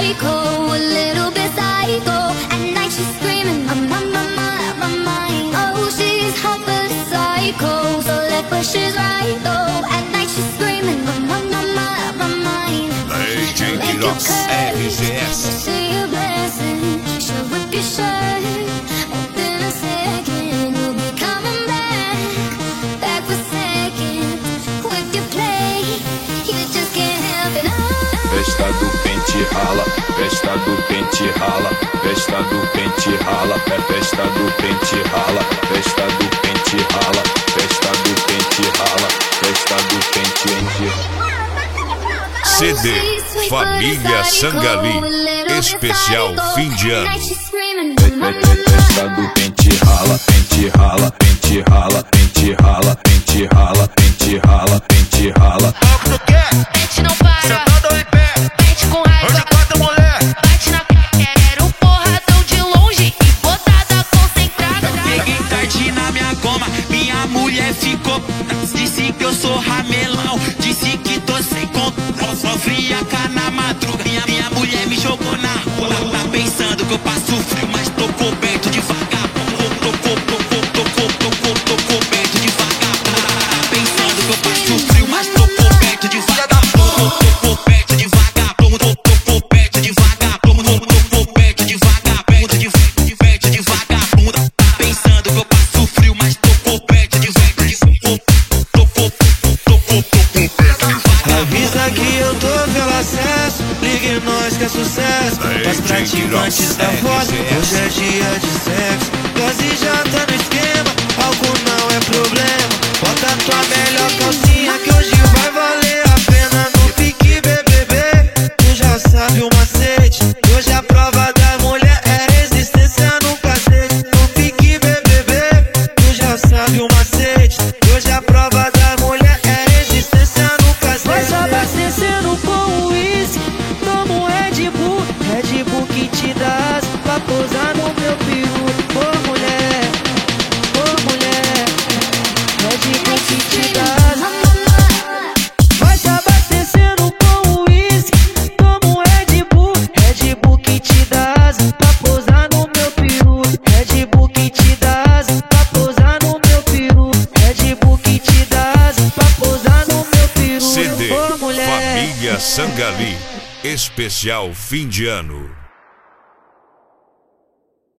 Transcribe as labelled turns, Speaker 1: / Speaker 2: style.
Speaker 1: psycho, a little bit psycho. At night she's screaming, I'm on my mind. Oh, she's hot but a psycho, so left but she's right though. At night she's screaming, I'm on my mind.
Speaker 2: DJ Quiroz, RGS.
Speaker 1: See a blessing, she'll whip your shirt. Within a second, you'll be coming back for seconds. With your play, you just can't help it.
Speaker 3: Festa do pente rala, festa do pente rala, festa do pente rala, é festa do pente rala, festa do pente rala, festa do pente rala, festa do pente
Speaker 2: CD Família Sangali, especial fim de ano.
Speaker 3: Festa do pente rala, pente rala, pente rala, pente rala, pente rala, pente rala, pente rala.
Speaker 4: Pente não para, sentado em pé, pente com raiva, hoje quatro mulher, bate na quero um porradão de longe e botada concentrada.
Speaker 5: Peguei tarde na minha goma, minha mulher ficou. Disse que eu sou ramelão, disse que tô sem conta. Sofri a cana madruga, minha mulher me jogou na rua. Tá pensando que eu passo frio, mas tô coberto de vagabundo. Tô coberto de vagabundo. Tá pensando que eu passo frio, mas tô coberto de vagabundo. Tô coberto de vagabundo. Tô coberto de vagabundo. Tô coberto de vagabundo. De vagabundo. Tá pensando que eu passo frio, mas tô coberto de vagabundo.
Speaker 6: Avisa que eu tô pelo acesso, ligue nós que é sucesso. Pras praticantes da foto, hoje é dia de sexo. Dose já tá no esquema, álcool não é problema. Bota tua melhor calcinha que hoje vai valer a pena. No pique BBB, tu já sabe o macete. Hoje a prova da mulher é resistência no cacete. No pique BBB, tu já sabe o macete. Hoje a prova da mulher é resistência no cacete. Vai se abastecendo com uísque, toma um Red Bull que te dá asa pra pousar no meu peru. Ô mulher, Red Bull que te dá asa. Vai se abastecendo com uísque, toma um Red Bull que te dá asa pra pousar no meu peru. Red Bull que te dá asa pra pousar no meu peru. Red Bull que te dá asa pra pousar no meu peru.
Speaker 2: CD
Speaker 6: Ô mulher,
Speaker 2: Família Sangali, especial fim de ano.